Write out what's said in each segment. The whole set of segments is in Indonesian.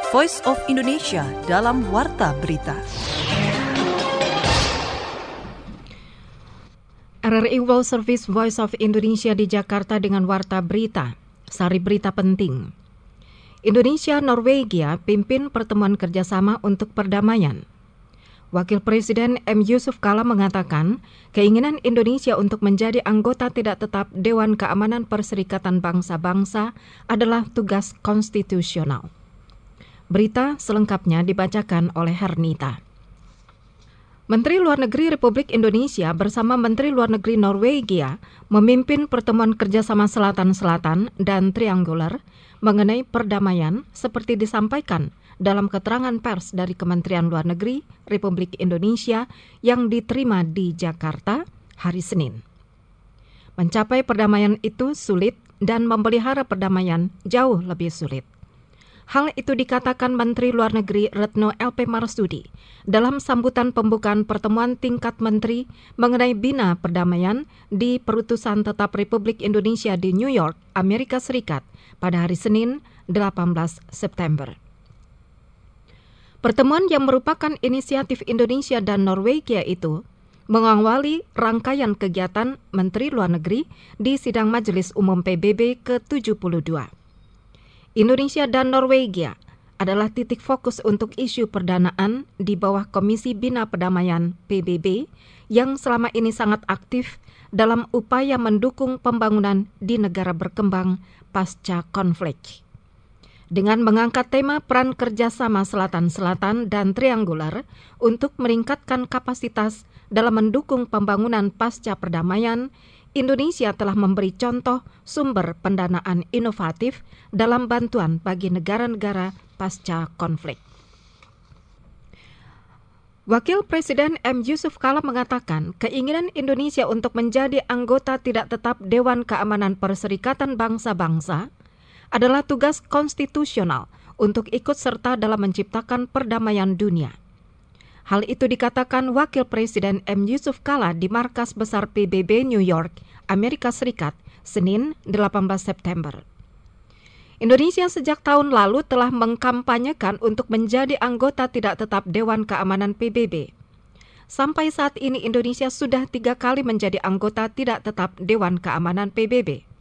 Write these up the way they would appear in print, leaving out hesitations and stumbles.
Voice of Indonesia dalam Warta Berita. RRI World Service Voice of Indonesia di Jakarta dengan Warta Berita. Sari berita penting. Indonesia Norwegia pimpin pertemuan kerjasama untuk perdamaian. Wakil Presiden M. Yusuf Kala mengatakan, keinginan Indonesia untuk menjadi anggota tidak tetap Dewan Keamanan Perserikatan Bangsa-Bangsa adalah tugas konstitusional. Berita selengkapnya dibacakan oleh Hernita. Menteri Luar Negeri Republik Indonesia bersama Menteri Luar Negeri Norwegia memimpin pertemuan kerjasama Selatan-Selatan dan Triangular mengenai perdamaian seperti disampaikan dalam keterangan pers dari Kementerian Luar Negeri Republik Indonesia yang diterima di Jakarta hari Senin. Mencapai perdamaian itu sulit dan memelihara perdamaian jauh lebih sulit. Hal itu dikatakan Menteri Luar Negeri Retno LP Marsudi dalam sambutan pembukaan pertemuan tingkat menteri mengenai bina perdamaian di Perutusan Tetap Republik Indonesia di New York, Amerika Serikat pada hari Senin 18 September. Pertemuan yang merupakan inisiatif Indonesia dan Norwegia itu mengawali rangkaian kegiatan Menteri Luar Negeri di Sidang Majelis Umum PBB ke-72. Indonesia dan Norwegia adalah titik fokus untuk isu perdanaan di bawah Komisi Bina Perdamaian PBB yang selama ini sangat aktif dalam upaya mendukung pembangunan di negara berkembang pasca konflik. Dengan mengangkat tema peran kerjasama Selatan-Selatan dan Triangular untuk meningkatkan kapasitas dalam mendukung pembangunan pasca perdamaian, Indonesia telah memberi contoh sumber pendanaan inovatif dalam bantuan bagi negara-negara pasca konflik. Wakil Presiden M. Yusuf Kala mengatakan keinginan Indonesia untuk menjadi anggota tidak tetap Dewan Keamanan Perserikatan Bangsa-Bangsa adalah tugas konstitusional untuk ikut serta dalam menciptakan perdamaian dunia. Hal itu dikatakan Wakil Presiden M. Yusuf Kala di Markas Besar PBB New York, Amerika Serikat, Senin 18 September. Indonesia sejak tahun lalu telah mengkampanyekan untuk menjadi anggota tidak tetap Dewan Keamanan PBB. Sampai saat ini Indonesia sudah 3 kali menjadi anggota tidak tetap Dewan Keamanan PBB.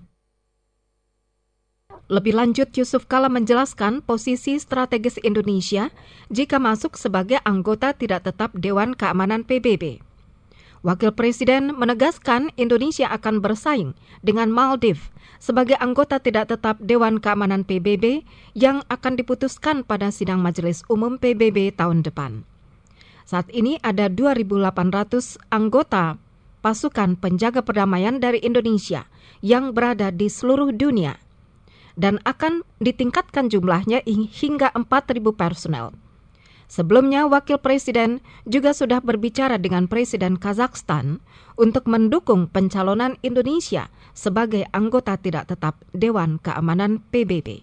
Lebih lanjut, Yusuf Kala menjelaskan posisi strategis Indonesia jika masuk sebagai anggota tidak tetap Dewan Keamanan PBB. Wakil Presiden menegaskan Indonesia akan bersaing dengan Maldives sebagai anggota tidak tetap Dewan Keamanan PBB yang akan diputuskan pada sidang Majelis Umum PBB tahun depan. Saat ini ada 2.800 anggota pasukan penjaga perdamaian dari Indonesia yang berada di seluruh dunia dan akan ditingkatkan jumlahnya hingga 4.000 personel. Sebelumnya, Wakil Presiden juga sudah berbicara dengan Presiden Kazakhstan untuk mendukung pencalonan Indonesia sebagai anggota tidak tetap Dewan Keamanan PBB.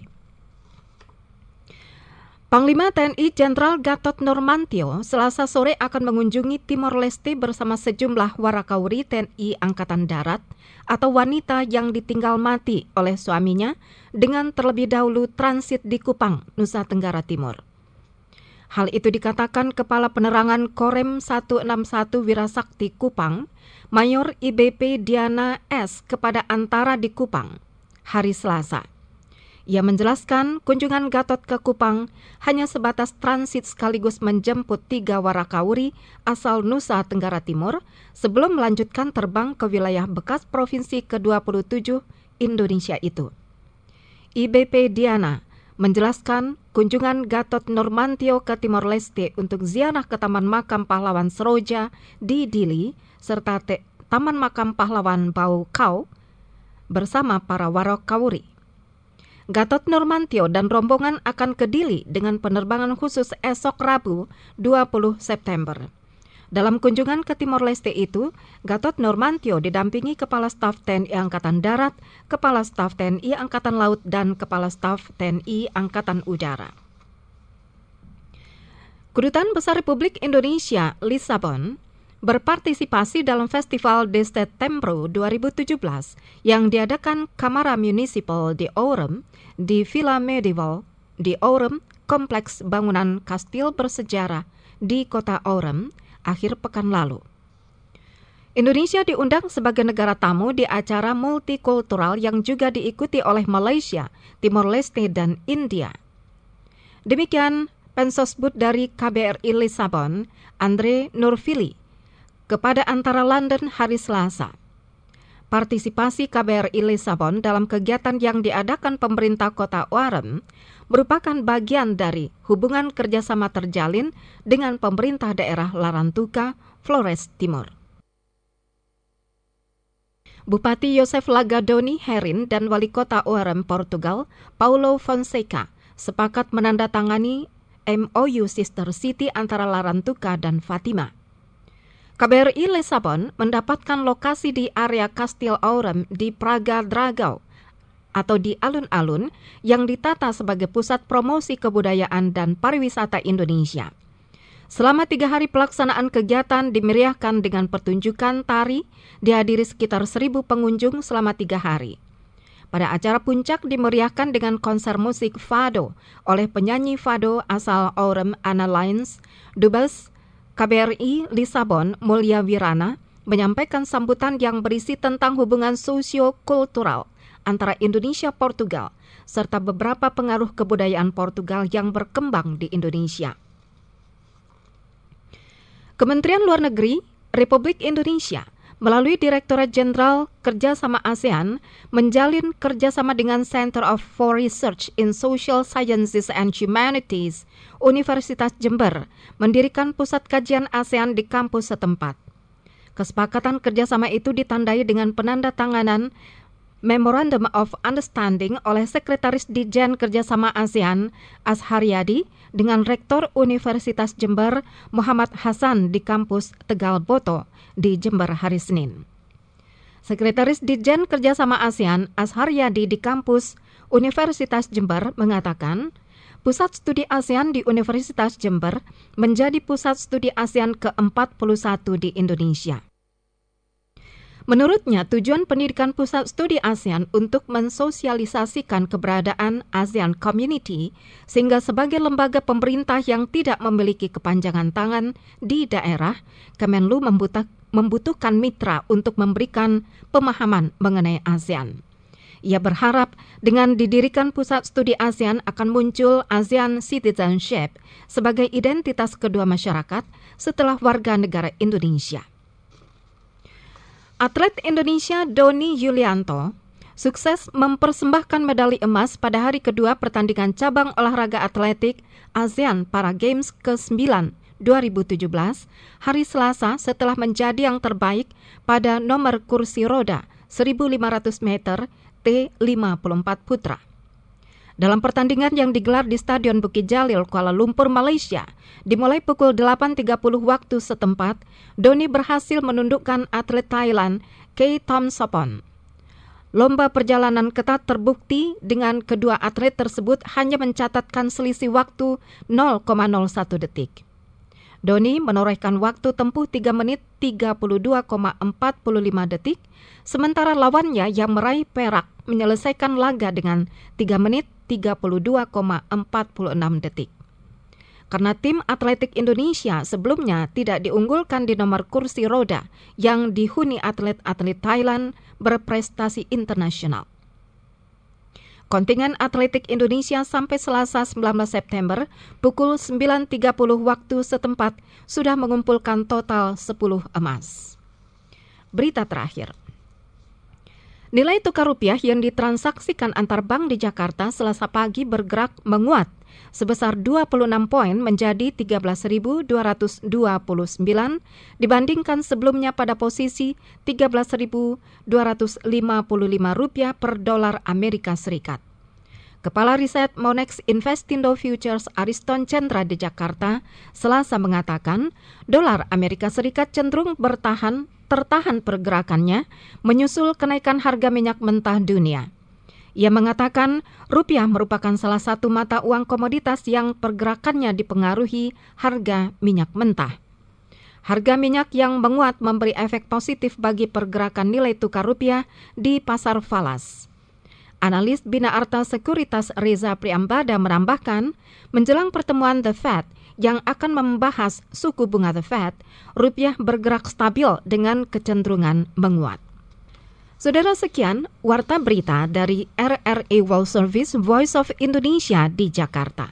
Panglima TNI Jenderal Gatot Nurmantio Selasa sore akan mengunjungi Timor Leste bersama sejumlah warakauri TNI Angkatan Darat atau wanita yang ditinggal mati oleh suaminya dengan terlebih dahulu transit di Kupang, Nusa Tenggara Timur. Hal itu dikatakan Kepala Penerangan Korem 161 Wirasakti Kupang, Mayor IBP Diana S. kepada Antara di Kupang, hari Selasa. Ia menjelaskan kunjungan Gatot ke Kupang hanya sebatas transit sekaligus menjemput 3 warakauri asal Nusa Tenggara Timur sebelum melanjutkan terbang ke wilayah bekas Provinsi ke-27 Indonesia itu. IBP Diana menjelaskan kunjungan Gatot Nurmantio ke Timor Leste untuk ziarah ke Taman Makam Pahlawan Seroja di Dili serta Taman Makam Pahlawan Bau Kau bersama para warakauri. Gatot Nurmantio dan rombongan akan ke Dili dengan penerbangan khusus esok Rabu 20 September. Dalam kunjungan ke Timor Leste itu, Gatot Nurmantio didampingi Kepala Staf TNI Angkatan Darat, Kepala Staf TNI Angkatan Laut, dan Kepala Staf TNI Angkatan Udara. Kedutaan Besar Republik Indonesia, Lisabon, berpartisipasi dalam Festival de Setembro 2017 yang diadakan Kamara Municipal de Ouren di Villa Medieval di Ouren, kompleks bangunan kastil bersejarah di kota Orem akhir pekan lalu. Indonesia diundang sebagai negara tamu di acara multikultural yang juga diikuti oleh Malaysia, Timor Leste, dan India. Demikian Pensosbud dari KBRI Lisabon, Andre Nurfili, kepada Antara London hari Selasa. Partisipasi KBRI Lisabon dalam kegiatan yang diadakan pemerintah kota Orem merupakan bagian dari hubungan kerjasama terjalin dengan pemerintah daerah Larantuka, Flores Timur. Bupati Josef Lagadoni Herin dan Wali Kota Orem, Portugal, Paulo Fonseca, sepakat menandatangani MOU Sister City antara Larantuka dan Fatima. KBRI Lisabon mendapatkan lokasi di area Kastil Orem di Praga Dragao atau di alun-alun yang ditata sebagai pusat promosi kebudayaan dan pariwisata Indonesia. Selama 3 hari pelaksanaan kegiatan dimeriahkan dengan pertunjukan tari, dihadiri sekitar 1.000 pengunjung selama 3 hari. Pada acara puncak dimeriahkan dengan konser musik fado oleh penyanyi fado asal Orem Ana Lines. Dubes KBRI Lisabon Mulia Wirana menyampaikan sambutan yang berisi tentang hubungan sosio-kultural antara Indonesia-Portugal serta beberapa pengaruh kebudayaan Portugal yang berkembang di Indonesia. Kementerian Luar Negeri Republik Indonesia melalui Direktorat Jenderal Kerjasama ASEAN menjalin kerjasama dengan Center for Research in Social Sciences and Humanities Universitas Jember mendirikan pusat kajian ASEAN di kampus setempat. Kesepakatan kerjasama itu ditandai dengan penandatanganan Memorandum of Understanding oleh Sekretaris Ditjen Kerjasama ASEAN Azhar Yadi dengan Rektor Universitas Jember Muhammad Hasan di kampus Tegal Boto di Jember hari Senin. Sekretaris Ditjen Kerjasama ASEAN Azhar Yadi di kampus Universitas Jember mengatakan, Pusat Studi ASEAN di Universitas Jember menjadi pusat studi ASEAN ke-41 di Indonesia. Menurutnya, tujuan pendidikan Pusat Studi ASEAN untuk mensosialisasikan keberadaan ASEAN Community sehingga sebagai lembaga pemerintah yang tidak memiliki kepanjangan tangan di daerah, Kemenlu membutuhkan mitra untuk memberikan pemahaman mengenai ASEAN. Ia berharap dengan didirikan Pusat Studi ASEAN akan muncul ASEAN Citizenship sebagai identitas kedua masyarakat setelah warga negara Indonesia. Atlet Indonesia Doni Yulianto sukses mempersembahkan medali emas pada hari kedua pertandingan cabang olahraga atletik ASEAN Para Games ke-9 2017 hari Selasa setelah menjadi yang terbaik pada nomor kursi roda 1.500 meter T54 putra. Dalam pertandingan yang digelar di Stadion Bukit Jalil, Kuala Lumpur, Malaysia, dimulai pukul 8.30 waktu setempat, Doni berhasil menundukkan atlet Thailand, Kay Tom Sopon. Lomba perjalanan ketat terbukti dengan kedua atlet tersebut hanya mencatatkan selisih waktu 0,01 detik. Doni menorehkan waktu tempuh 3 menit 32,45 detik, sementara lawannya yang meraih perak menyelesaikan laga dengan 3 menit 32,46 detik. Karena tim atletik Indonesia sebelumnya tidak diunggulkan di nomor kursi roda yang dihuni atlet-atlet Thailand berprestasi internasional. Kontingen atletik Indonesia sampai Selasa 19 September pukul 9.30 waktu setempat sudah mengumpulkan total 10 emas. Berita terakhir. Nilai tukar rupiah yang ditransaksikan antar bank di Jakarta Selasa pagi bergerak menguat sebesar 26 poin menjadi 13.229 dibandingkan sebelumnya pada posisi 13.255 rupiah per dolar Amerika Serikat. Kepala Riset Monex Investindo Futures Ariston Chandra di Jakarta Selasa mengatakan dolar Amerika Serikat cenderung tertahan pergerakannya menyusul kenaikan harga minyak mentah dunia. Ia mengatakan rupiah merupakan salah satu mata uang komoditas yang pergerakannya dipengaruhi harga minyak mentah. Harga minyak yang menguat memberi efek positif bagi pergerakan nilai tukar rupiah di pasar falas. Analis Bina Arta Sekuritas Reza Priambada menambahkan, menjelang pertemuan The Fed yang akan membahas suku bunga The Fed, rupiah bergerak stabil dengan kecenderungan menguat. Saudara, sekian Warta Berita dari RRI World Service Voice of Indonesia di Jakarta.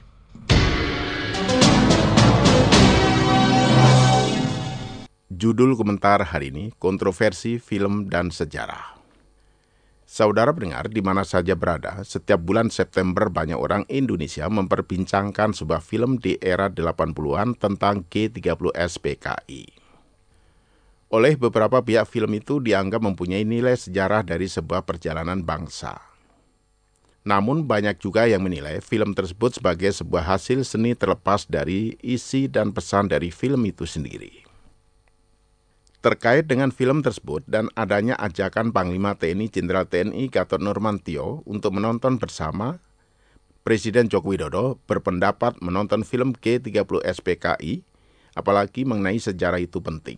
Judul komentar hari ini, kontroversi film dan sejarah. Saudara pendengar, di mana saja berada, setiap bulan September banyak orang Indonesia memperbincangkan sebuah film di era 80-an tentang G30S PKI. Oleh beberapa pihak, film itu dianggap mempunyai nilai sejarah dari sebuah perjalanan bangsa. Namun banyak juga yang menilai film tersebut sebagai sebuah hasil seni terlepas dari isi dan pesan dari film itu sendiri. Terkait dengan film tersebut dan adanya ajakan Panglima TNI Jenderal TNI Gatot Nurmantio untuk menonton bersama, Presiden Joko Widodo berpendapat menonton film G30S PKI, apalagi mengenai sejarah itu penting.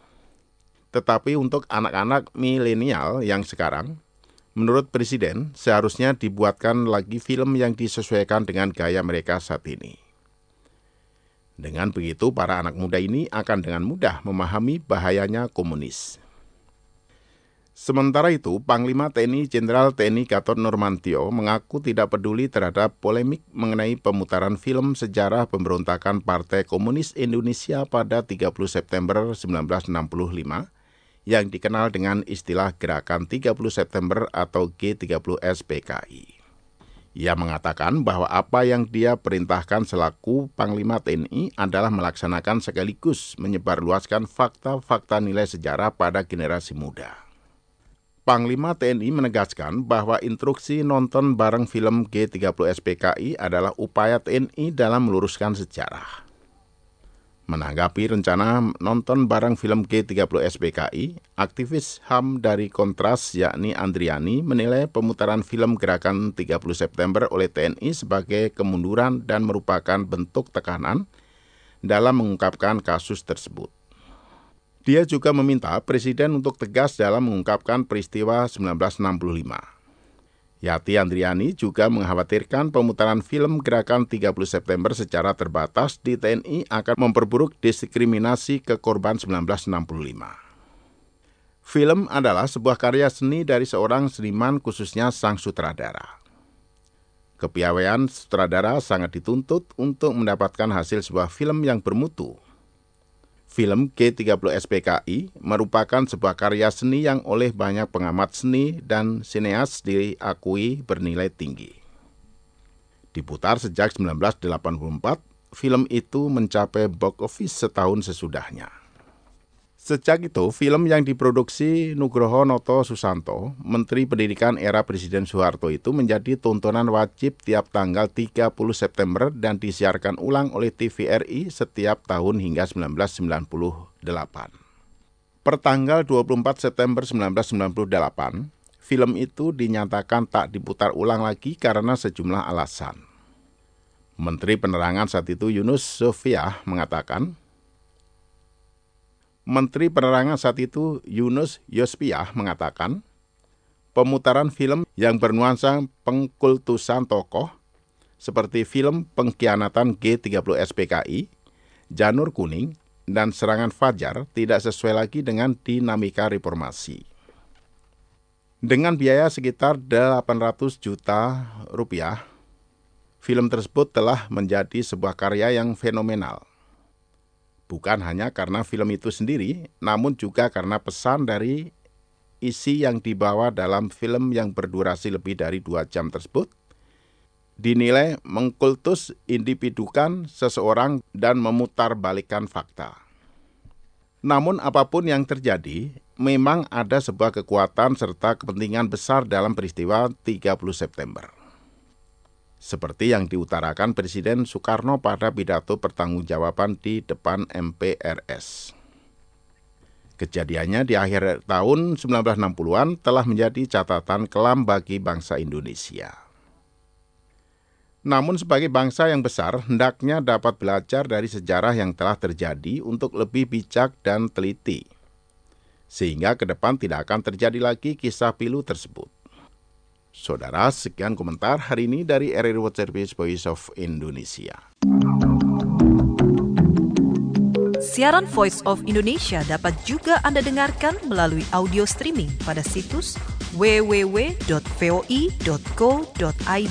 Tetapi untuk anak-anak milenial yang sekarang, menurut Presiden seharusnya dibuatkan lagi film yang disesuaikan dengan gaya mereka saat ini. Dengan begitu, para anak muda ini akan dengan mudah memahami bahayanya komunis. Sementara itu, Panglima TNI Jenderal TNI Gatot Nurmantio mengaku tidak peduli terhadap polemik mengenai pemutaran film sejarah pemberontakan Partai Komunis Indonesia pada 30 September 1965 yang dikenal dengan istilah Gerakan 30 September atau G30S PKI. Ia mengatakan bahwa apa yang dia perintahkan selaku Panglima TNI adalah melaksanakan sekaligus menyebarluaskan fakta-fakta nilai sejarah pada generasi muda. Panglima TNI menegaskan bahwa instruksi nonton bareng film G30S PKI adalah upaya TNI dalam meluruskan sejarah. Menanggapi rencana nonton bareng film G30S PKI, aktivis HAM dari Kontras yakni Andriani menilai pemutaran film Gerakan 30 September oleh TNI sebagai kemunduran dan merupakan bentuk tekanan dalam mengungkapkan kasus tersebut. Dia juga meminta Presiden untuk tegas dalam mengungkapkan peristiwa 1965. Yati Andriani juga mengkhawatirkan pemutaran film Gerakan 30 September secara terbatas di TNI akan memperburuk diskriminasi ke korban 1965. Film adalah sebuah karya seni dari seorang seniman, khususnya sang sutradara. Kepiawaian sutradara sangat dituntut untuk mendapatkan hasil sebuah film yang bermutu. Film G30S PKI merupakan sebuah karya seni yang oleh banyak pengamat seni dan sineas diakui bernilai tinggi. Diputar sejak 1984, film itu mencapai box office setahun sesudahnya. Sejak itu, film yang diproduksi Nugroho Noto Susanto, Menteri Pendidikan era Presiden Soeharto itu menjadi tontonan wajib tiap tanggal 30 September dan disiarkan ulang oleh TVRI setiap tahun hingga 1998. Pertanggal 24 September 1998, film itu dinyatakan tak diputar ulang lagi karena sejumlah alasan. Menteri Penerangan saat itu Yunus Sofiah mengatakan, pemutaran film yang bernuansa pengkultusan tokoh seperti film Pengkhianatan G30S PKI, Janur Kuning, dan Serangan Fajar tidak sesuai lagi dengan dinamika reformasi. Dengan biaya sekitar 800 juta rupiah, film tersebut telah menjadi sebuah karya yang fenomenal. Bukan hanya karena film itu sendiri, namun juga karena pesan dari isi yang dibawa dalam film yang berdurasi lebih dari 2 jam tersebut, dinilai mengkultus individukan seseorang dan memutarbalikkan fakta. Namun apapun yang terjadi, memang ada sebuah kekuatan serta kepentingan besar dalam peristiwa 30 September. Seperti yang diutarakan Presiden Soekarno pada pidato pertanggungjawaban di depan MPRS. Kejadiannya di akhir tahun 1960-an telah menjadi catatan kelam bagi bangsa Indonesia. Namun sebagai bangsa yang besar, hendaknya dapat belajar dari sejarah yang telah terjadi untuk lebih bijak dan teliti, sehingga ke depan tidak akan terjadi lagi kisah pilu tersebut. Saudara, sekian komentar hari ini dari RRI World Service Voice of Indonesia. Siaran Voice of Indonesia dapat juga Anda dengarkan melalui audio streaming pada situs www.voi.co.id.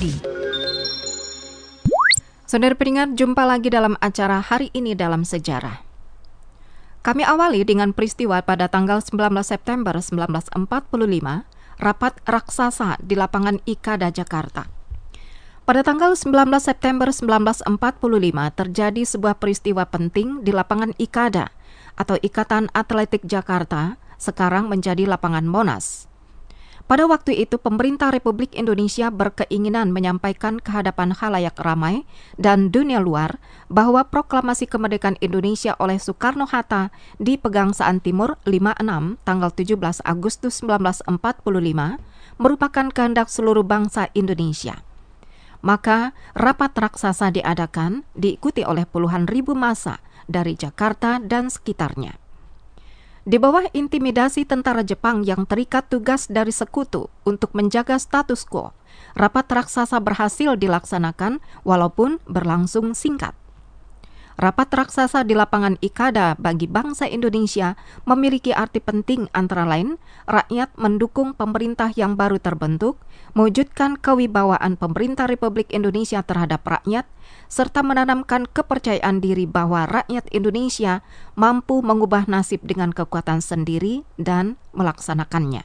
Saudara pendengar, jumpa lagi dalam acara Hari Ini Dalam Sejarah. Kami awali dengan peristiwa pada tanggal 19 September 1945, rapat raksasa di lapangan Ikada, Jakarta. Pada tanggal 19 September 1945 terjadi sebuah peristiwa penting di lapangan Ikada atau Ikatan Atletik Jakarta, sekarang menjadi lapangan Monas. Pada waktu itu pemerintah Republik Indonesia berkeinginan menyampaikan ke hadapan khalayak ramai dan dunia luar bahwa proklamasi kemerdekaan Indonesia oleh Soekarno-Hatta di Pegangsaan Timur 56 tanggal 17 Agustus 1945 merupakan kehendak seluruh bangsa Indonesia. Maka rapat raksasa diadakan, diikuti oleh puluhan ribu massa dari Jakarta dan sekitarnya. Di bawah intimidasi tentara Jepang yang terikat tugas dari sekutu untuk menjaga status quo, rapat raksasa berhasil dilaksanakan walaupun berlangsung singkat. Rapat raksasa di lapangan Ikada bagi bangsa Indonesia memiliki arti penting antara lain rakyat mendukung pemerintah yang baru terbentuk, mewujudkan kewibawaan pemerintah Republik Indonesia terhadap rakyat, serta menanamkan kepercayaan diri bahwa rakyat Indonesia mampu mengubah nasib dengan kekuatan sendiri dan melaksanakannya.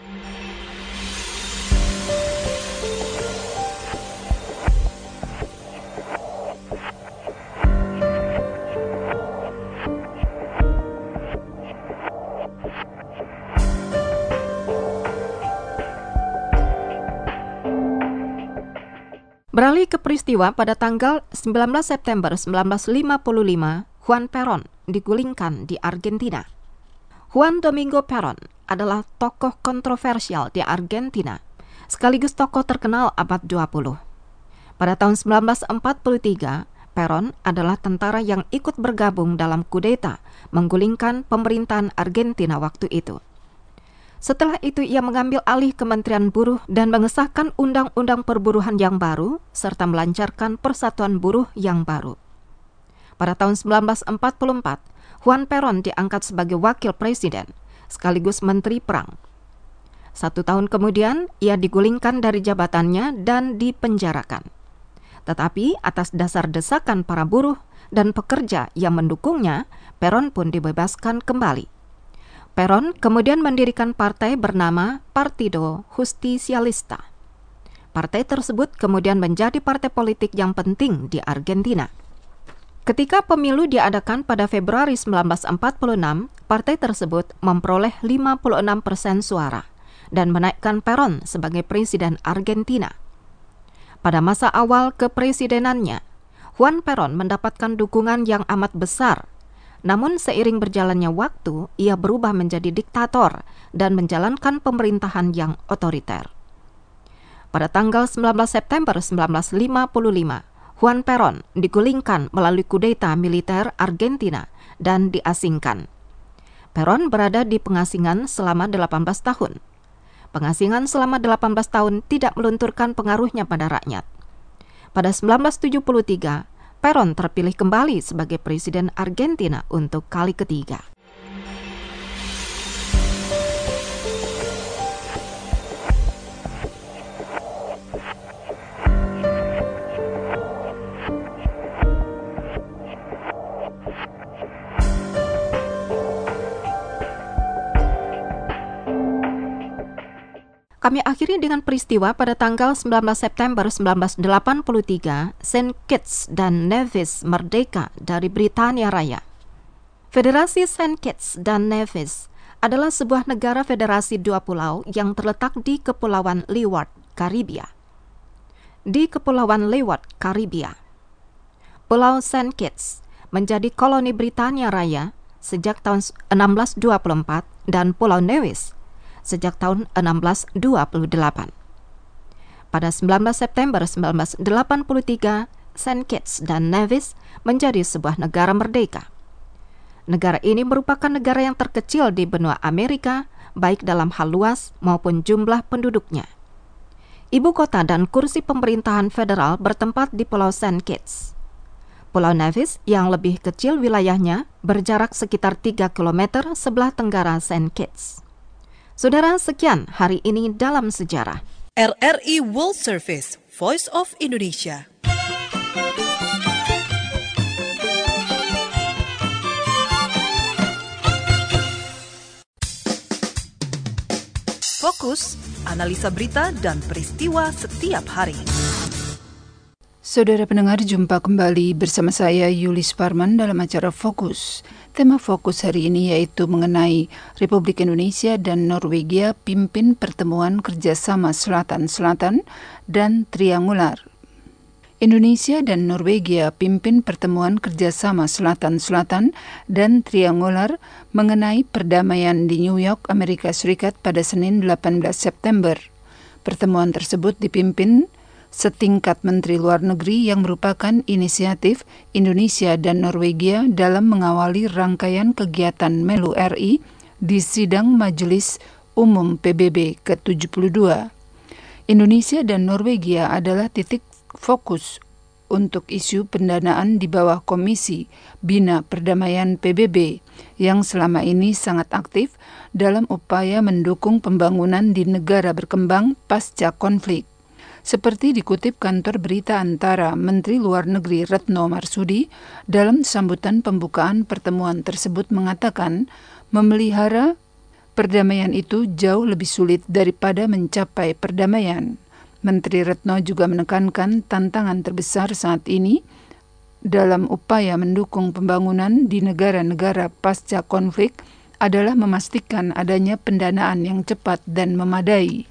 Beralih ke peristiwa pada tanggal 19 September 1955, Juan Perón digulingkan di Argentina. Juan Domingo Perón adalah tokoh kontroversial di Argentina, sekaligus tokoh terkenal abad 20. Pada tahun 1943, Perón adalah tentara yang ikut bergabung dalam kudeta menggulingkan pemerintahan Argentina waktu itu. Setelah itu ia mengambil alih Kementerian Buruh dan mengesahkan Undang-Undang Perburuhan yang baru serta melancarkan Persatuan Buruh yang baru. Pada tahun 1944, Juan Perón diangkat sebagai wakil presiden sekaligus menteri perang. 1 tahun kemudian ia digulingkan dari jabatannya dan dipenjarakan. Tetapi atas dasar desakan para buruh dan pekerja yang mendukungnya, Perón pun dibebaskan kembali. Perón kemudian mendirikan partai bernama Partido Justicialista. Partai tersebut kemudian menjadi partai politik yang penting di Argentina. Ketika pemilu diadakan pada Februari 1946, partai tersebut memperoleh 56% suara dan menaikkan Perón sebagai presiden Argentina. Pada masa awal kepresidenannya, Juan Perón mendapatkan dukungan yang amat besar. Namun seiring berjalannya waktu, ia berubah menjadi diktator dan menjalankan pemerintahan yang otoriter. Pada tanggal 19 September 1955, Juan Perón digulingkan melalui kudeta militer Argentina dan diasingkan. Perón berada di pengasingan selama 18 tahun. Pengasingan selama 18 tahun tidak melunturkan pengaruhnya pada rakyat. Pada 1973, Perón terpilih kembali sebagai presiden Argentina untuk kali ketiga. Kami akhiri dengan peristiwa pada tanggal 19 September 1983, Saint Kitts dan Nevis merdeka dari Britania Raya. Federasi Saint Kitts dan Nevis adalah sebuah negara federasi 2 pulau yang terletak di Kepulauan Leeward, Karibia. Di Kepulauan Leeward, Karibia, Pulau Saint Kitts menjadi koloni Britania Raya sejak tahun 1624 dan Pulau Nevis sejak tahun 1628. Pada 19 September 1983, Saint Kitts dan Nevis menjadi sebuah negara merdeka. Negara ini merupakan negara yang terkecil di benua Amerika, baik dalam hal luas maupun jumlah penduduknya. Ibu kota dan kursi pemerintahan federal bertempat di Pulau St. Kitts. Pulau Nevis yang lebih kecil wilayahnya berjarak sekitar 3 km sebelah tenggara St. Kitts. Saudara, sekian hari ini dalam sejarah. RRI World Service, Voice of Indonesia. Fokus, analisa berita dan peristiwa setiap hari. Saudara pendengar, jumpa kembali bersama saya Yulis Parman dalam acara Fokus. Tema Fokus hari ini yaitu mengenai Republik Indonesia dan Norwegia pimpin pertemuan kerjasama Selatan-Selatan dan Triangular. Indonesia dan Norwegia pimpin pertemuan kerjasama Selatan-Selatan dan Triangular mengenai perdamaian di New York, Amerika Serikat pada Senin 18 September. Pertemuan tersebut dipimpin setingkat Menteri Luar Negeri yang merupakan inisiatif Indonesia dan Norwegia dalam mengawali rangkaian kegiatan Melu RI di sidang Majelis Umum PBB ke-72. Indonesia dan Norwegia adalah titik fokus untuk isu pendanaan di bawah Komisi Bina Perdamaian PBB yang selama ini sangat aktif dalam upaya mendukung pembangunan di negara berkembang pasca konflik. Seperti dikutip kantor berita antara Menteri Luar Negeri Retno Marsudi dalam sambutan pembukaan pertemuan tersebut mengatakan memelihara perdamaian itu jauh lebih sulit daripada mencapai perdamaian. Menteri Retno juga menekankan tantangan terbesar saat ini dalam upaya mendukung pembangunan di negara-negara pasca konflik adalah memastikan adanya pendanaan yang cepat dan memadai.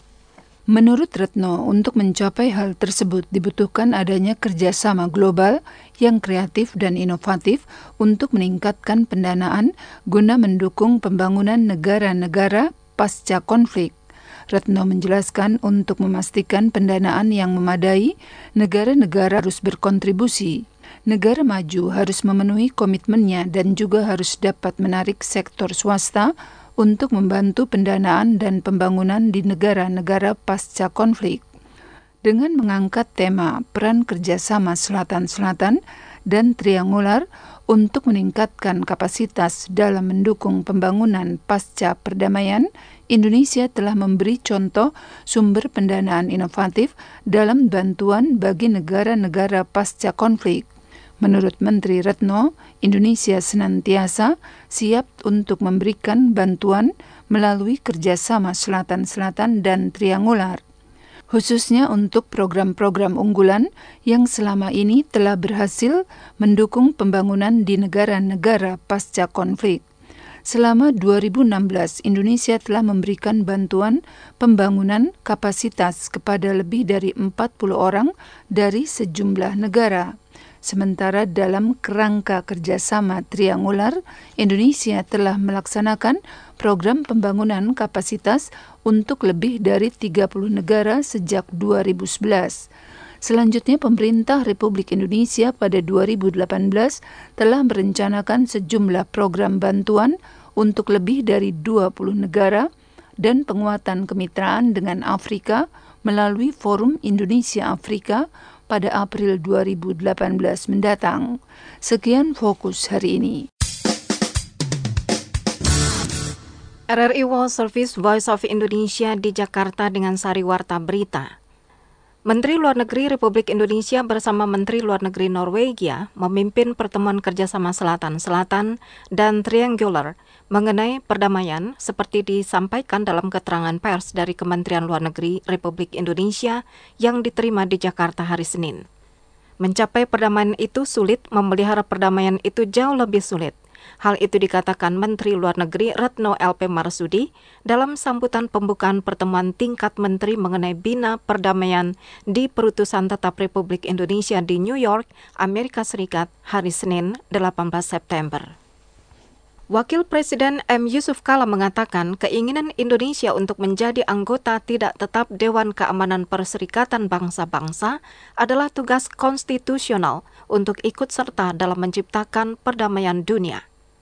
Menurut Retno, untuk mencapai hal tersebut dibutuhkan adanya kerjasama global yang kreatif dan inovatif untuk meningkatkan pendanaan guna mendukung pembangunan negara-negara pasca konflik. Retno menjelaskan untuk memastikan pendanaan yang memadai, negara-negara harus berkontribusi. Negara maju harus memenuhi komitmennya dan juga harus dapat menarik sektor swasta untuk membantu pendanaan dan pembangunan di negara-negara pasca konflik. Dengan mengangkat tema peran kerjasama Selatan-Selatan dan Triangular untuk meningkatkan kapasitas dalam mendukung pembangunan pasca perdamaian, Indonesia telah memberi contoh sumber pendanaan inovatif dalam bantuan bagi negara-negara pasca konflik. Menurut Menteri Retno, Indonesia senantiasa siap untuk memberikan bantuan melalui kerjasama Selatan-Selatan dan Triangular, khususnya untuk program-program unggulan yang selama ini telah berhasil mendukung pembangunan di negara-negara pasca konflik. Selama 2016, Indonesia telah memberikan bantuan pembangunan kapasitas kepada lebih dari 40 orang dari sejumlah negara. Sementara dalam kerangka kerjasama Triangular, Indonesia telah melaksanakan program pembangunan kapasitas untuk lebih dari 30 negara sejak 2011. Selanjutnya, pemerintah Republik Indonesia pada 2018 telah merencanakan sejumlah program bantuan untuk lebih dari 20 negara dan penguatan kemitraan dengan Afrika melalui Forum Indonesia Afrika pada April 2018 mendatang. Sekian Fokus hari ini. RRI World Service Voice of Indonesia di Jakarta dengan sari warta berita. Menteri Luar Negeri Republik Indonesia bersama Menteri Luar Negeri Norwegia memimpin pertemuan kerjasama Selatan-Selatan dan Triangular mengenai perdamaian seperti disampaikan dalam keterangan pers dari Kementerian Luar Negeri Republik Indonesia yang diterima di Jakarta hari Senin. Mencapai perdamaian itu sulit, memelihara perdamaian itu jauh lebih sulit. Hal itu dikatakan Menteri Luar Negeri Retno LP Marsudi dalam sambutan pembukaan pertemuan tingkat menteri mengenai bina perdamaian di Perutusan Tetap Republik Indonesia di New York, Amerika Serikat, hari Senin 18 September. Wakil Presiden M. Yusuf Kala mengatakan keinginan Indonesia untuk menjadi anggota tidak tetap Dewan Keamanan Perserikatan Bangsa-Bangsa adalah tugas konstitusional untuk ikut serta dalam menciptakan perdamaian dunia.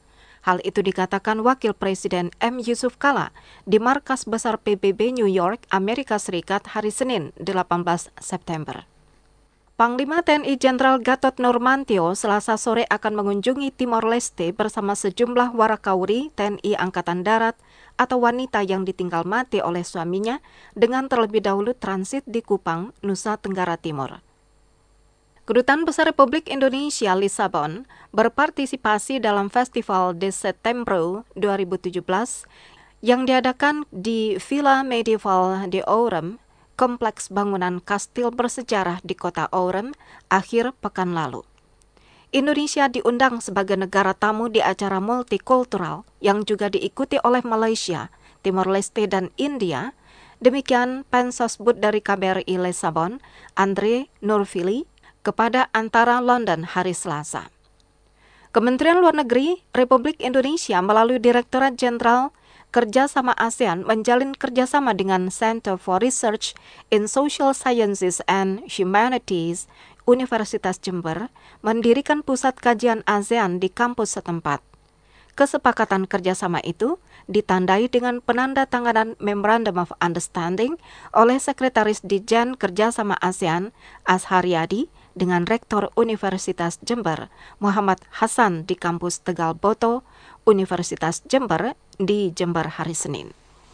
Hal itu dikatakan Wakil Presiden M. Yusuf Kala di Markas Besar PBB New York, Amerika Serikat hari Senin, 18 September. Panglima TNI Jenderal Gatot Nurmantio Selasa sore akan mengunjungi Timor Leste bersama sejumlah warakauri TNI Angkatan Darat atau wanita yang ditinggal mati oleh suaminya dengan terlebih dahulu transit di Kupang, Nusa Tenggara Timur. Kedutaan Besar Republik Indonesia Lisabon berpartisipasi dalam Festival de Setembro 2017 yang diadakan di Villa Medieval de Ourem, kompleks bangunan kastil bersejarah di kota Ourem, akhir pekan lalu. Indonesia diundang sebagai negara tamu di acara multikultural yang juga diikuti oleh Malaysia, Timor Leste, dan India. Demikian Pensosbud dari KBRI Lisabon, Andre Nurfili, kepada Antara London hari Selasa. Kementerian Luar Negeri Republik Indonesia melalui Direktorat Jenderal Kerjasama ASEAN menjalin kerjasama dengan Center for Research in Social Sciences and Humanities Universitas Jember mendirikan pusat kajian ASEAN di kampus setempat. Kesepakatan kerjasama itu ditandai dengan penandatanganan Memorandum of Understanding oleh Sekretaris Ditjen Kerjasama ASEAN Ashar Yadi dengan Rektor Universitas Jember Muhammad Hasan di kampus Tegal Boto, Universitas Jember di Jember hari Senin.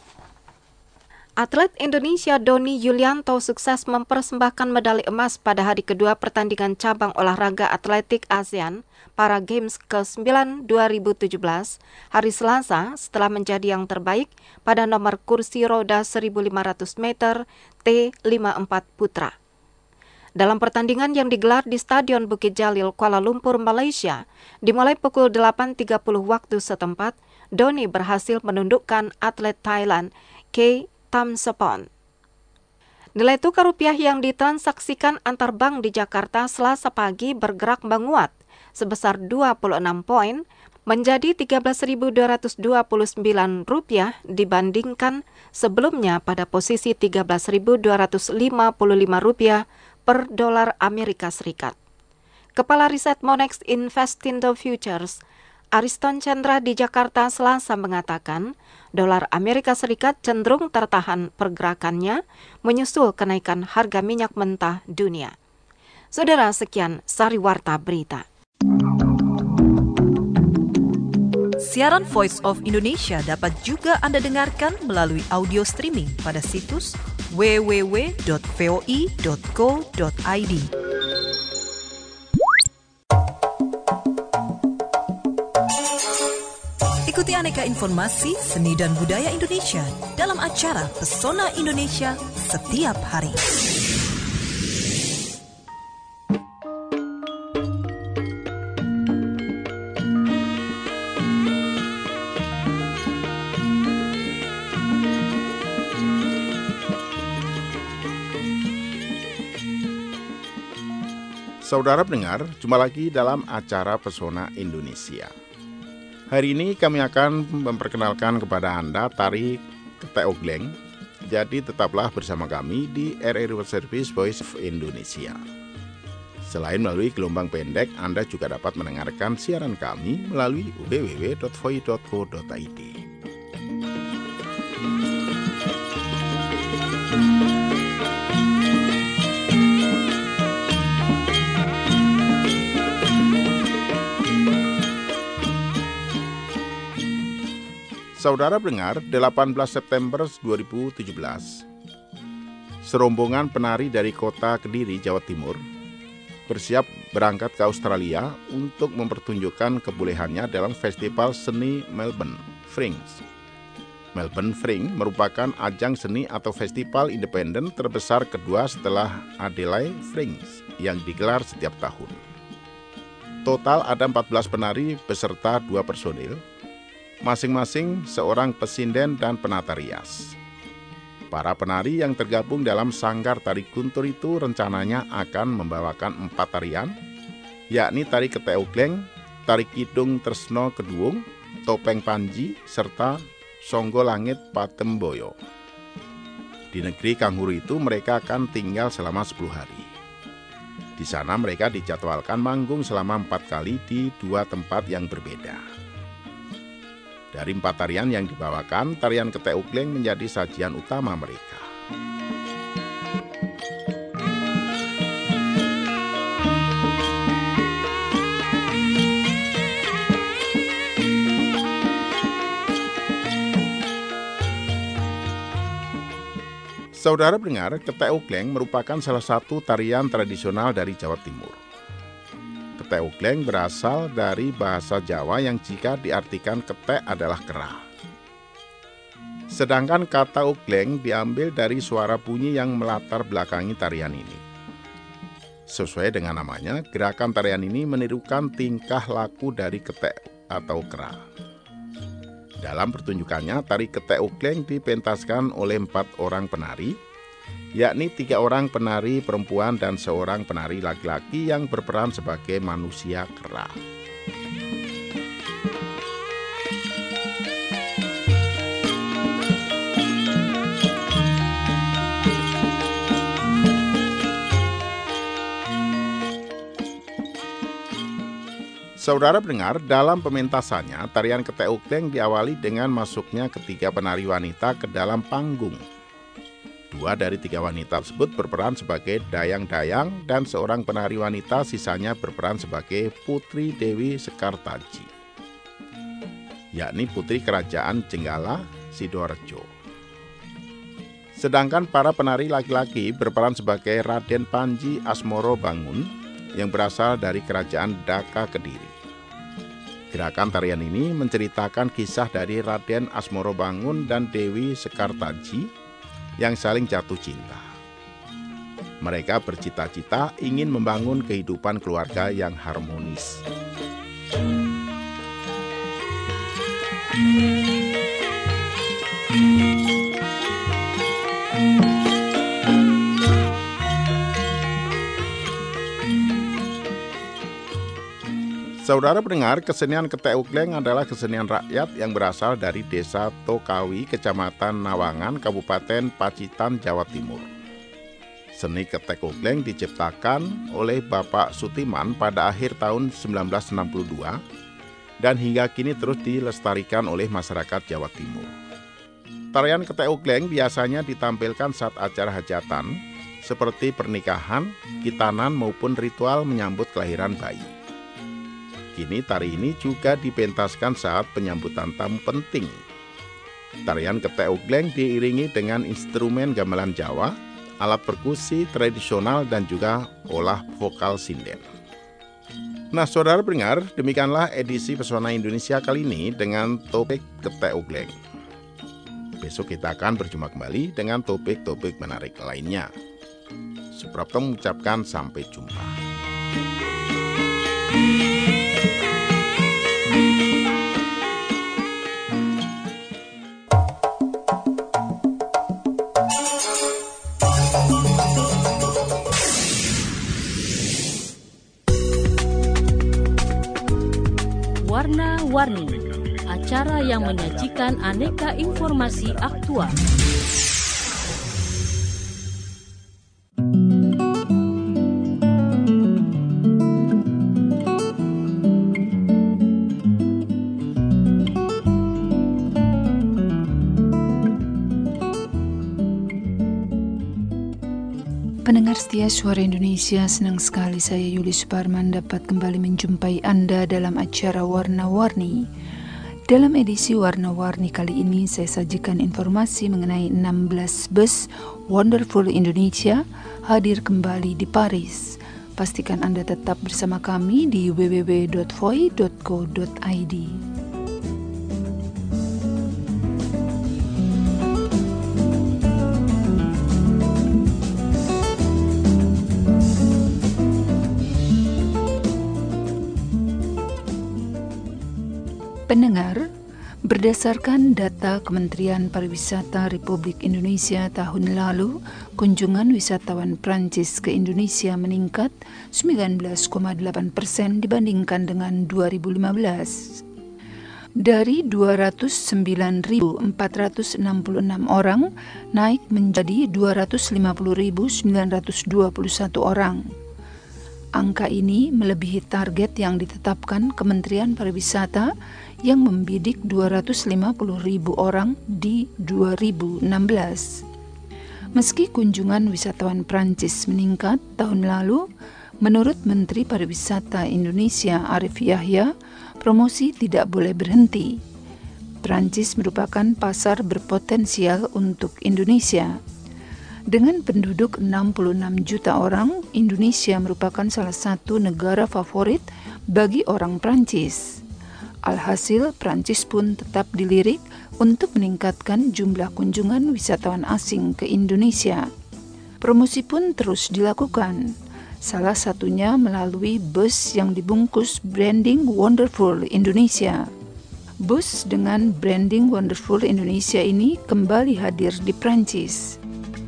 Atlet Indonesia Doni Yulianto sukses mempersembahkan medali emas pada hari kedua pertandingan cabang olahraga atletik ASEAN Para Games ke-9 2017 hari Selasa setelah menjadi yang terbaik pada nomor kursi roda 1.500 meter T54 putra. Dalam pertandingan yang digelar di Stadion Bukit Jalil, Kuala Lumpur, Malaysia, dimulai pukul 8.30 waktu setempat, Doni berhasil menundukkan atlet Thailand, K. Tamsopon. Nilai tukar rupiah yang ditransaksikan antar bank di Jakarta Selasa pagi bergerak menguat sebesar 26 poin menjadi Rp13.229 dibandingkan sebelumnya pada posisi Rp13.255 per dolar Amerika Serikat. Kepala Riset Monex Investindo Futures, Ariston Chandra di Jakarta Selasa mengatakan, dolar Amerika Serikat cenderung tertahan pergerakannya menyusul kenaikan harga minyak mentah dunia. Saudara, sekian Sariwarta Berita. Siaran Voice of Indonesia dapat juga Anda dengarkan melalui audio streaming pada situs www.voi.co.id. Ikuti aneka informasi seni dan budaya Indonesia dalam acara Pesona Indonesia setiap hari. Saudara pendengar, jumpa lagi dalam acara Pesona Indonesia. Hari ini kami akan memperkenalkan kepada Anda tari Keteogleng. Jadi tetaplah bersama kami di RRI World Service Voice of Indonesia. Selain melalui gelombang pendek, Anda juga dapat mendengarkan siaran kami melalui www.voi.co.id. Saudara pendengar, 18 September 2017, serombongan penari dari kota Kediri, Jawa Timur, bersiap berangkat ke Australia untuk mempertunjukkan kebolehannya dalam festival seni Melbourne Fringe. Melbourne Fringe merupakan ajang seni atau festival independen terbesar kedua setelah Adelaide Fringe yang digelar setiap tahun. Total ada 14 penari beserta 2 personil, masing-masing seorang pesinden dan penata rias. Para penari yang tergabung dalam Sanggar Tari Guntur itu rencananya akan membawakan 4 tarian, yakni tari Keteogleng, tari Kidung Tresno Keduung, topeng Panji, serta Songgo Langit Patemboyo. Di negeri Kangguru itu mereka akan tinggal selama 10 hari. Di sana mereka dijadwalkan manggung selama 4 kali di 2 tempat yang berbeda. Dari 4 tarian yang dibawakan, tarian Ketek Ugleng menjadi sajian utama mereka. Saudara pendengar, Ketek Ugleng merupakan salah satu tarian tradisional dari Jawa Timur. Ketek Ugleng berasal dari bahasa Jawa yang jika diartikan ketek adalah kera. Sedangkan kata ugleng diambil dari suara bunyi yang melatar belakangi tarian ini. Sesuai dengan namanya, gerakan tarian ini menirukan tingkah laku dari ketek atau kera. Dalam pertunjukannya, tari Ketek Ugleng dipentaskan oleh 4 orang penari, yakni 3 orang penari perempuan dan 1 orang penari laki-laki yang berperan sebagai manusia kera. Saudara pendengar, dalam pementasannya, tarian Ketek Ugleng diawali dengan masuknya ketiga penari wanita ke dalam panggung. 2 dari 3 wanita tersebut berperan sebagai dayang-dayang dan 1 orang penari wanita sisanya berperan sebagai Putri Dewi Sekartaji, yakni Putri Kerajaan Jenggala Sidoarjo. Sedangkan para penari laki-laki berperan sebagai Raden Panji Asmoro Bangun yang berasal dari Kerajaan Daka Kediri. Gerakan tarian ini menceritakan kisah dari Raden Asmoro Bangun dan Dewi Sekartaji yang saling jatuh cinta. Mereka bercita-cita ingin membangun kehidupan keluarga yang harmonis. Saudara pendengar, kesenian Ketek Ugleng adalah kesenian rakyat yang berasal dari Desa Tokawi, Kecamatan Nawangan, Kabupaten Pacitan, Jawa Timur. Seni Ketek Ugleng diciptakan oleh Bapak Sutiman pada akhir tahun 1962 dan hingga kini terus dilestarikan oleh masyarakat Jawa Timur. Tarian Ketek Ugleng biasanya ditampilkan saat acara hajatan seperti pernikahan, khitanan maupun ritual menyambut kelahiran bayi. Kini tari ini juga dipentaskan saat penyambutan tamu penting. Tarian Ketek Ugleng diiringi dengan instrumen gamelan Jawa, alat perkusi tradisional dan juga olah vokal sinden. Nah, saudara pendengar, demikianlah edisi Pesona Indonesia kali ini dengan topik Ketek Ugleng. Besok kita akan berjumpa kembali dengan topik-topik menarik lainnya. Suprapto mengucapkan sampai jumpa. Warna-Warni, acara yang menyajikan aneka informasi aktual. Pendengar setia Suara Indonesia, senang sekali saya Yuli Suparman dapat kembali menjumpai Anda dalam acara Warna-Warni. Dalam edisi Warna-Warni kali ini saya sajikan informasi mengenai 16 bus Wonderful Indonesia hadir kembali di Paris. Pastikan Anda tetap bersama kami di www.voi.co.id. Pendengar, berdasarkan data Kementerian Pariwisata Republik Indonesia tahun lalu, kunjungan wisatawan Prancis ke Indonesia meningkat 19,8% dibandingkan dengan 2015. Dari 209.466 orang, naik menjadi 250.921 orang. Angka ini melebihi target yang ditetapkan Kementerian Pariwisata, yang membidik 250.000 orang di 2016. Meski kunjungan wisatawan Prancis meningkat tahun lalu, menurut Menteri Pariwisata Indonesia Arif Yahya, promosi tidak boleh berhenti. Prancis merupakan pasar berpotensial untuk Indonesia. Dengan penduduk 66 juta orang, Indonesia merupakan salah satu negara favorit bagi orang Prancis. Alhasil, Prancis pun tetap dilirik untuk meningkatkan jumlah kunjungan wisatawan asing ke Indonesia. Promosi pun terus dilakukan, salah satunya melalui bus yang dibungkus branding Wonderful Indonesia. Bus dengan branding Wonderful Indonesia ini kembali hadir di Prancis.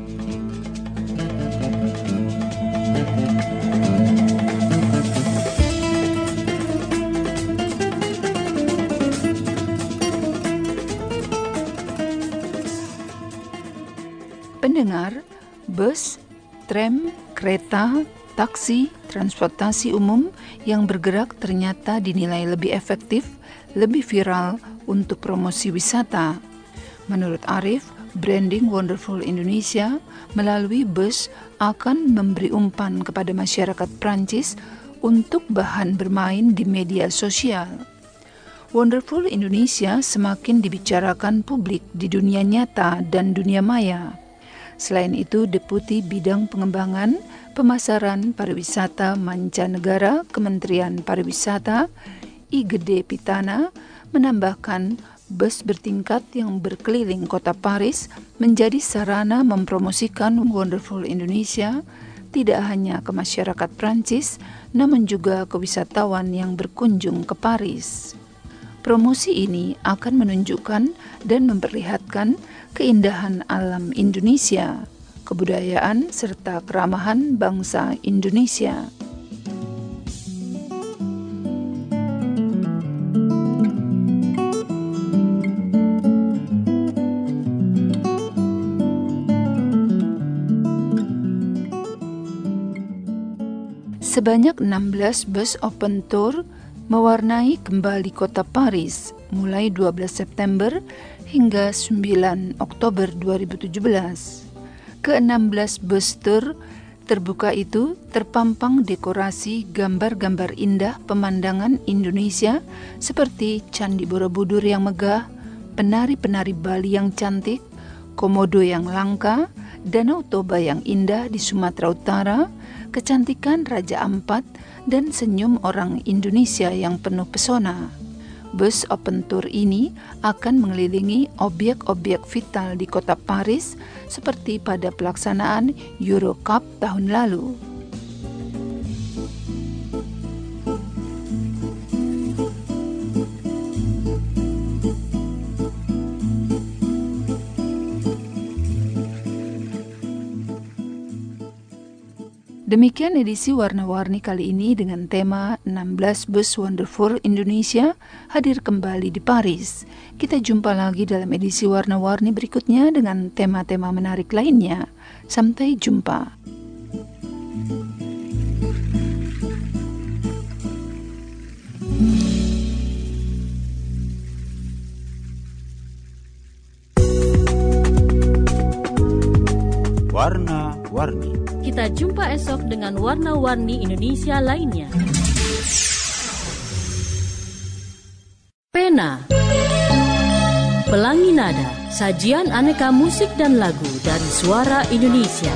Pendengar, bus, tram, kereta, taksi, transportasi umum yang bergerak ternyata dinilai lebih efektif, lebih viral untuk promosi wisata. Menurut Arif, branding Wonderful Indonesia melalui bus akan memberi umpan kepada masyarakat Prancis untuk bahan bermain di media sosial. Wonderful Indonesia semakin dibicarakan publik di dunia nyata dan dunia maya. Selain itu, Deputi Bidang Pengembangan, Pemasaran Pariwisata Mancanegara Kementerian Pariwisata, I Gede Pitana, menambahkan bus bertingkat yang berkeliling kota Paris menjadi sarana mempromosikan Wonderful Indonesia tidak hanya ke masyarakat Prancis, namun juga ke wisatawan yang berkunjung ke Paris. Promosi ini akan menunjukkan dan memperlihatkan keindahan alam Indonesia, kebudayaan, serta keramahan bangsa Indonesia. Sebanyak 16 bus open tour mewarnai kembali kota Paris mulai 12 September hingga 9 Oktober 2017. Ke-16 bus tour terbuka itu terpampang dekorasi gambar-gambar indah pemandangan Indonesia seperti Candi Borobudur yang megah, penari-penari Bali yang cantik, komodo yang langka, Danau Toba yang indah di Sumatera Utara, kecantikan Raja Ampat, dan senyum orang Indonesia yang penuh pesona. Bus open tour ini akan mengelilingi objek-objek vital di kota Paris seperti pada pelaksanaan Euro Cup tahun lalu. Demikian edisi Warna-Warni kali ini dengan tema 16 Bus Wonderful Indonesia hadir kembali di Paris. Kita jumpa lagi dalam edisi Warna-Warni berikutnya dengan tema-tema menarik lainnya. Sampai jumpa. Warna-Warni. Kita jumpa esok dengan warna-warni Indonesia lainnya. Pena, Pelangi Nada, sajian aneka musik dan lagu dari suara Indonesia.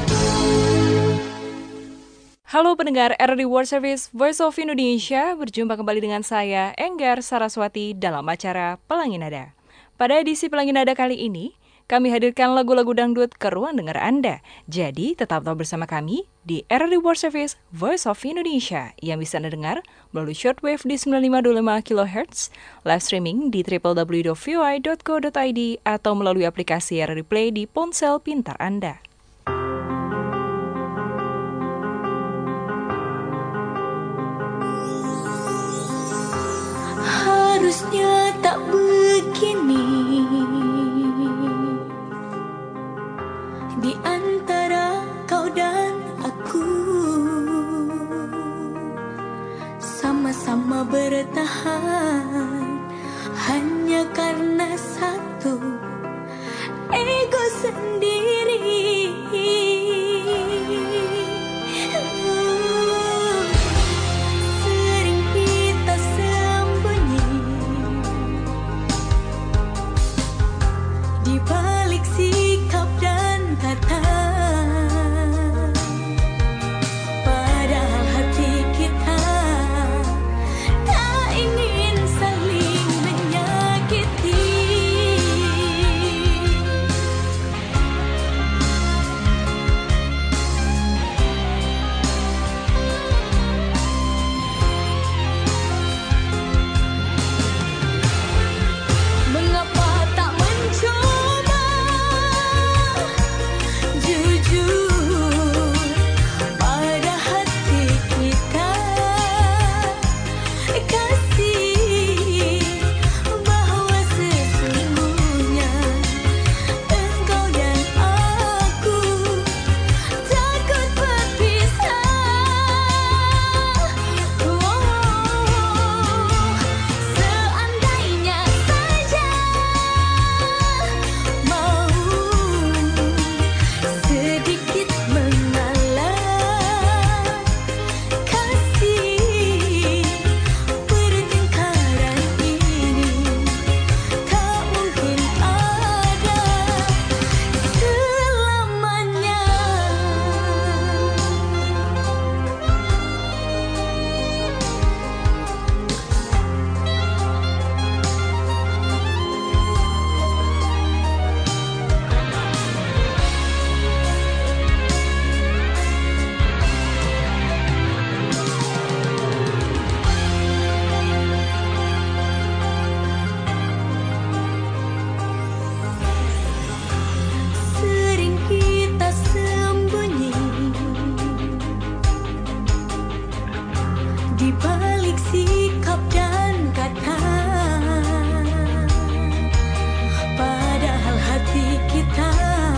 Halo pendengar RRI World Service Voice of Indonesia, berjumpa kembali dengan saya, Enggar Saraswati, dalam acara Pelangi Nada. Pada edisi Pelangi Nada kali ini, kami hadirkan lagu-lagu dangdut ke ruang dengar Anda. Jadi, tetaplah bersama kami di RRI World Service Voice of Indonesia yang bisa Anda dengar melalui shortwave di 9525 kHz, live streaming di www.voi.co.id atau melalui aplikasi RRI Play di ponsel pintar Anda. Harusnya tak begini. Di antara kau dan aku, sama-sama bertahan di balik sikap dan kata, padahal hati kita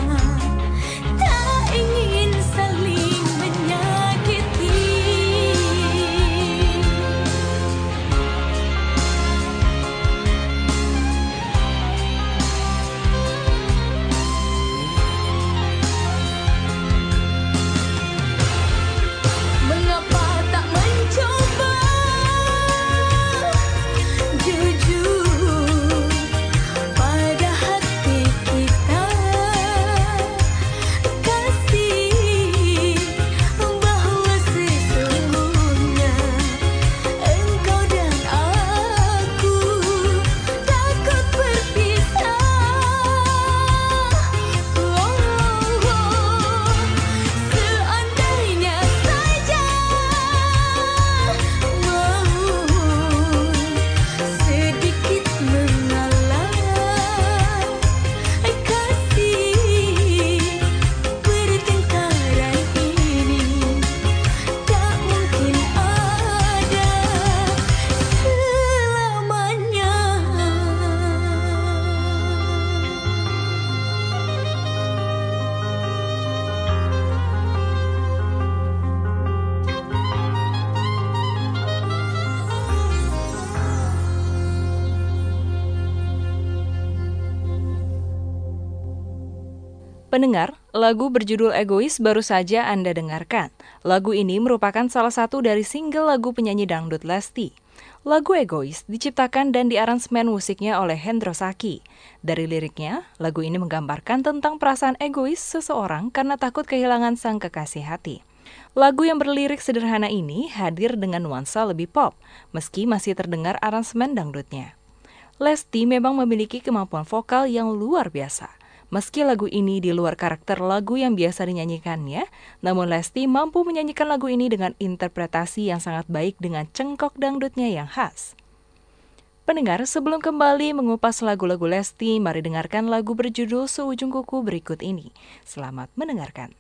tak ingin saling menyakiti. Mengapa tak mencoba jujur pada hati kita, kasih bahwa sesungguhnya engkau dan aku takut berpisah. Seandainya saja sedikit mengalah, kasih pertengkaran ini tak mungkin ada selamanya. Pendengar, lagu berjudul Egois baru saja Anda dengarkan. Lagu ini merupakan salah satu dari single lagu penyanyi dangdut Lesti. Lagu Egois diciptakan dan diaransemen musiknya oleh Hendro Saki. Dari liriknya, lagu ini menggambarkan tentang perasaan egois seseorang karena takut kehilangan sang kekasih hati. Lagu yang berlirik sederhana ini hadir dengan nuansa lebih pop, meski masih terdengar aransemen dangdutnya. Lesti memang memiliki kemampuan vokal yang luar biasa. Meski lagu ini di luar karakter lagu yang biasa dinyanyikannya, namun Lesti mampu menyanyikan lagu ini dengan interpretasi yang sangat baik dengan cengkok dangdutnya yang khas. Pendengar, sebelum kembali mengupas lagu-lagu Lesti, mari dengarkan lagu berjudul Seujung Kuku berikut ini. Selamat mendengarkan.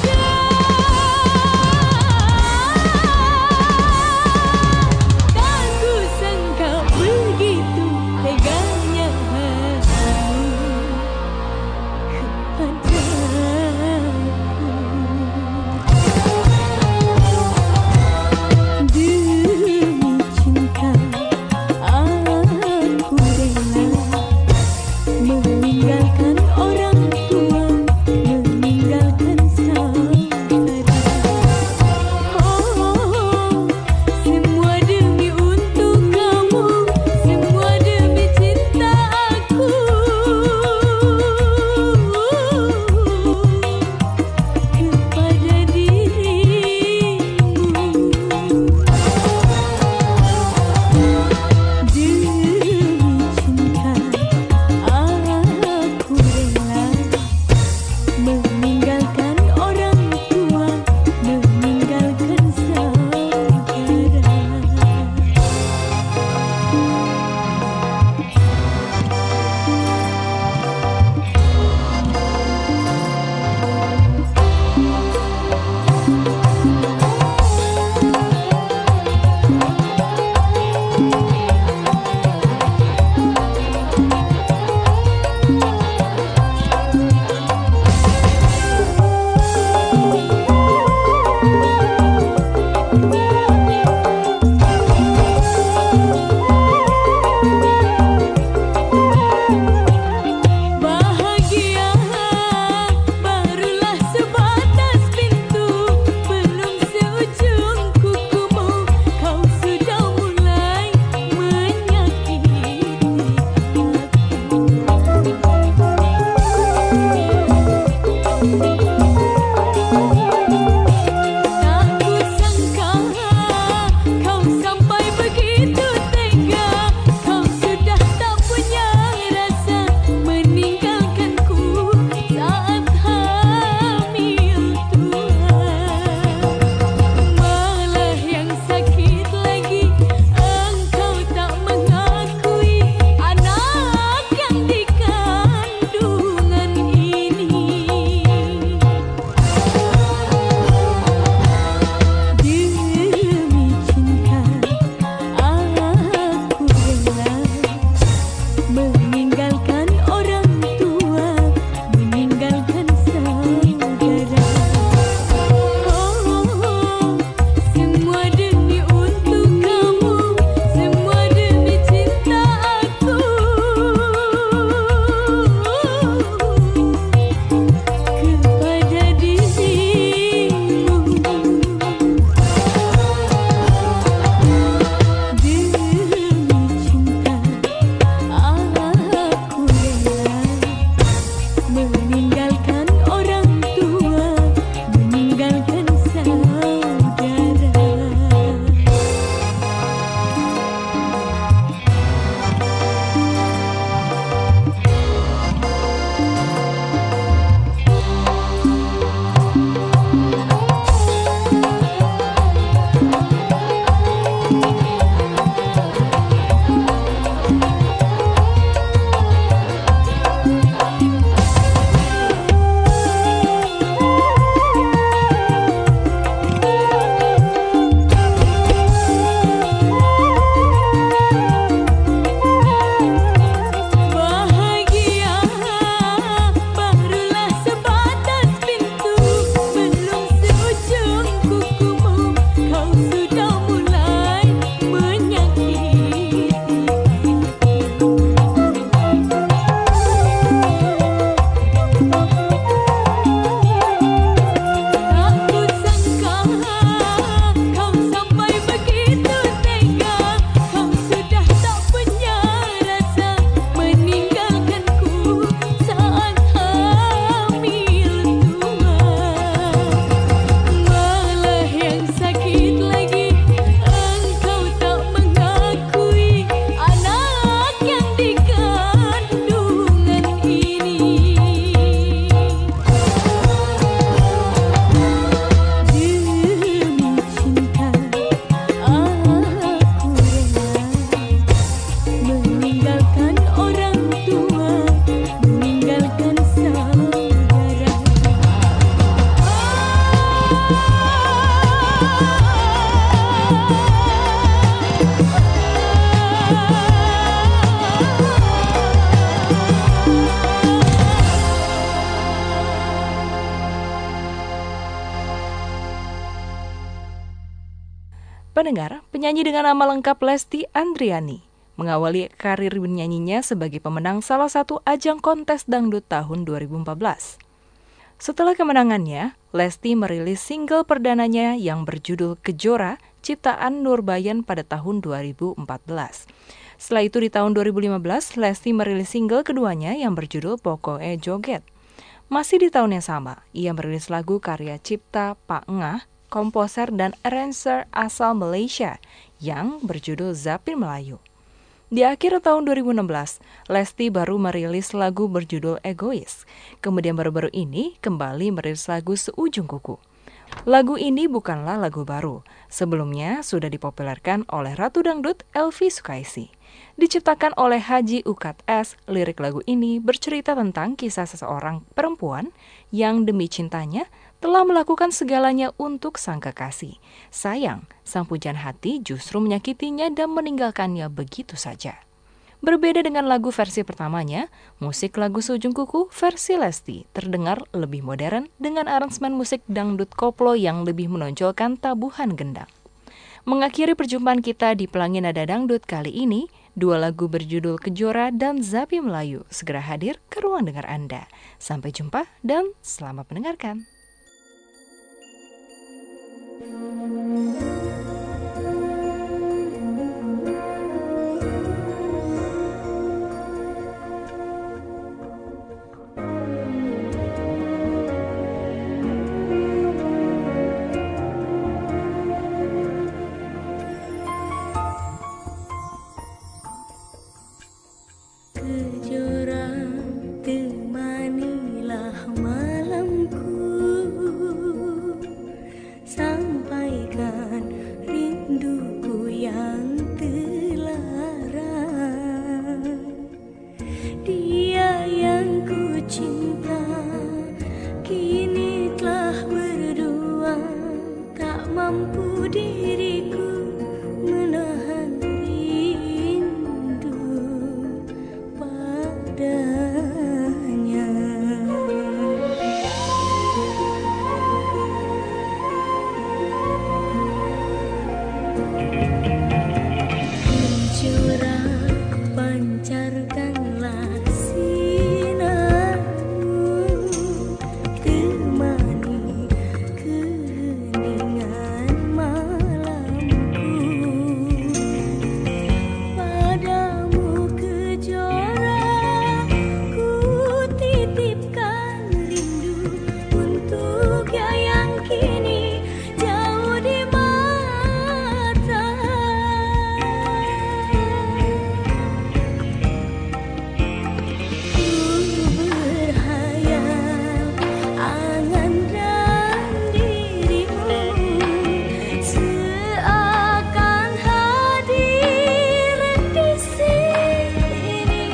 Dan Pendengar, penyanyi dengan nama lengkap Lesti Andriani mengawali karir bernyanyinya sebagai pemenang salah satu ajang kontes dangdut tahun 2014. Setelah kemenangannya, Lesti merilis single perdananya yang berjudul Kejora, ciptaan Nurbayan pada tahun 2014. Setelah itu di tahun 2015, Lesti merilis single keduanya yang berjudul Pokoke Joget. Masih di tahun yang sama, ia merilis lagu karya cipta Pak Ngah, komposer dan arranger asal Malaysia yang berjudul Zapin Melayu. Di akhir tahun 2016, Lesti baru merilis lagu berjudul Egois. Kemudian baru-baru ini kembali merilis lagu Seujung Kuku. Lagu ini bukanlah lagu baru. Sebelumnya sudah dipopulerkan oleh Ratu Dangdut Elvi Sukaisi. Diciptakan oleh Haji Ukat S, lirik lagu ini bercerita tentang kisah seseorang perempuan yang demi cintanya telah melakukan segalanya untuk sang kekasih. Sayang, sang pujaan hati justru menyakitinya dan meninggalkannya begitu saja. Berbeda dengan lagu versi pertamanya, musik lagu Seujung Kuku versi Lesti terdengar lebih modern dengan aransemen musik dangdut koplo yang lebih menonjolkan tabuhan gendang. Mengakhiri perjumpaan kita di Pelangi Nada Dangdut kali ini, dua lagu berjudul Kejora dan Zapin Melayu segera hadir ke ruang dengar Anda. Sampai jumpa dan selamat mendengarkan. Kejora temanilah malamku, sampaikan rinduku yang terlarang. Dia yang ku cinta kini telah berdua, tak mampu diriku menahan rindu padanya. Kejora pancarkanlah sinarmu, temani keheningan malamku. Padamu Kejora, ku titipkan rindu untuk yang kini jauh di mata. Ku berhayal angan dan dirimu seakan hadir di sini,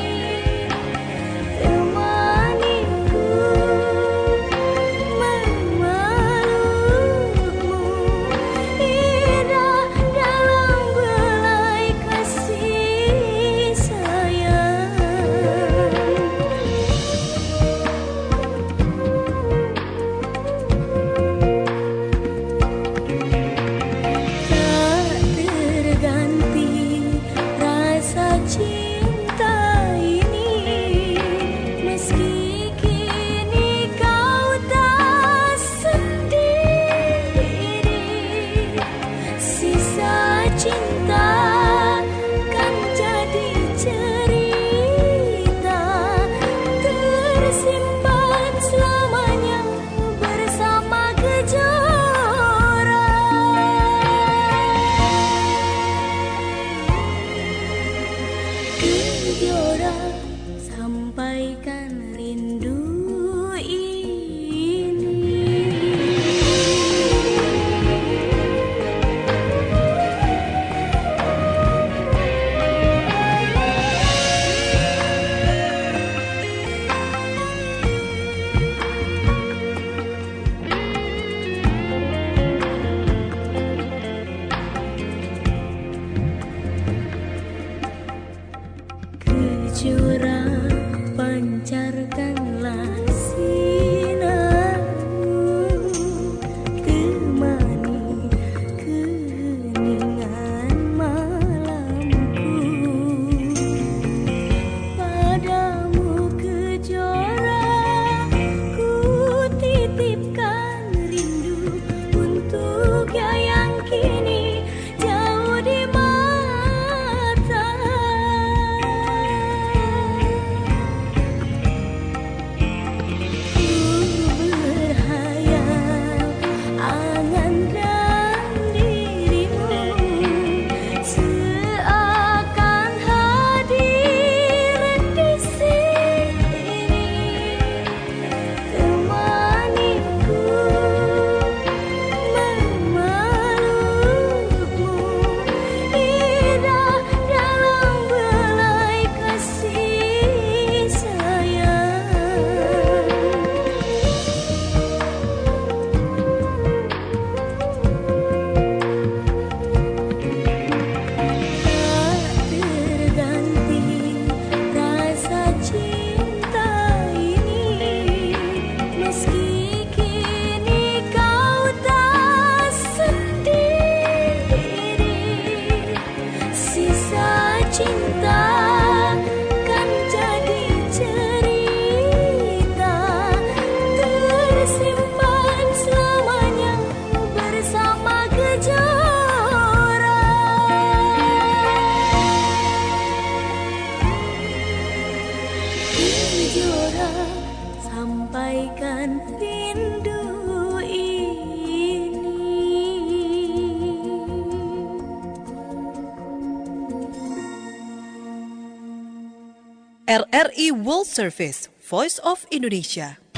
temaniku memelukmu, indah dalam belai kasih sayang. Tak terganti rasa cinta ini, meski kini kau tak sendiri. Sisa cinta kan jadi cerita tersimpan selamanya bersama Kejora. Kejora, sampaikan rindu ini. Kejora pancarkanlah kejora, sampaikan rindu ini. RRI World Service, Voice of Indonesia.